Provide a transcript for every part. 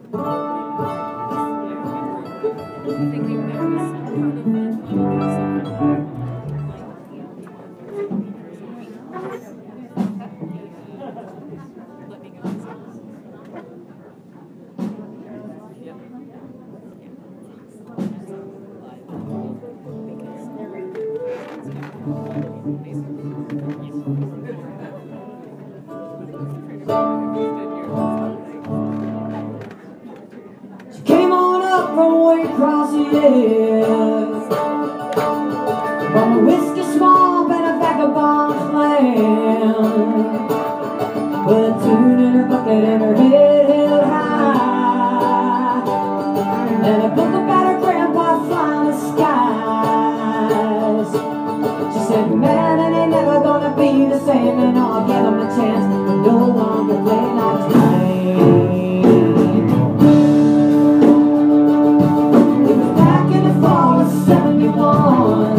She came on up from way across the edge, from a whiskey swamp and a vagabond land, with a tune in her bucket and her head held high, and a book about her grandpa flying the skies. She said, man, it ain't never gonna be the same, and I'll give him a chance. No one can play like tonight. It was back in the fall of '71,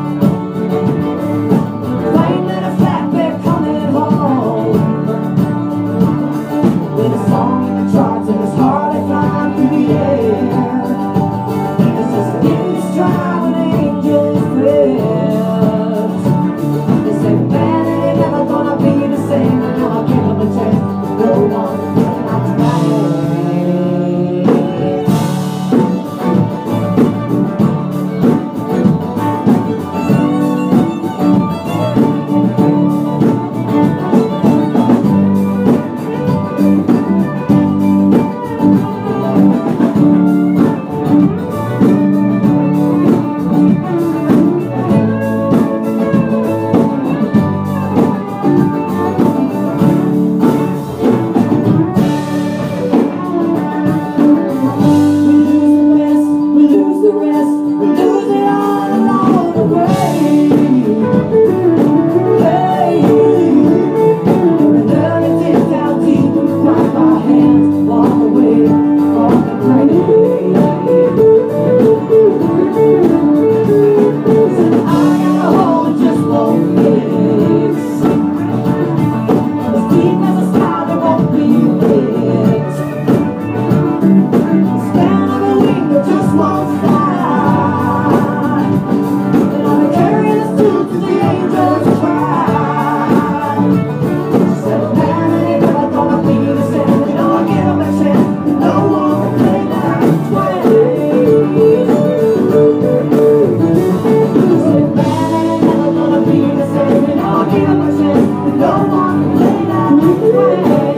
playing in a flatbed coming home, with a song in the charts and his heart had flying through the air. He was just getting his stride when angels wept. They said, man, it ain't never gonna be the same, and I'll give him a chance. No one can not tonight. No one can play that way.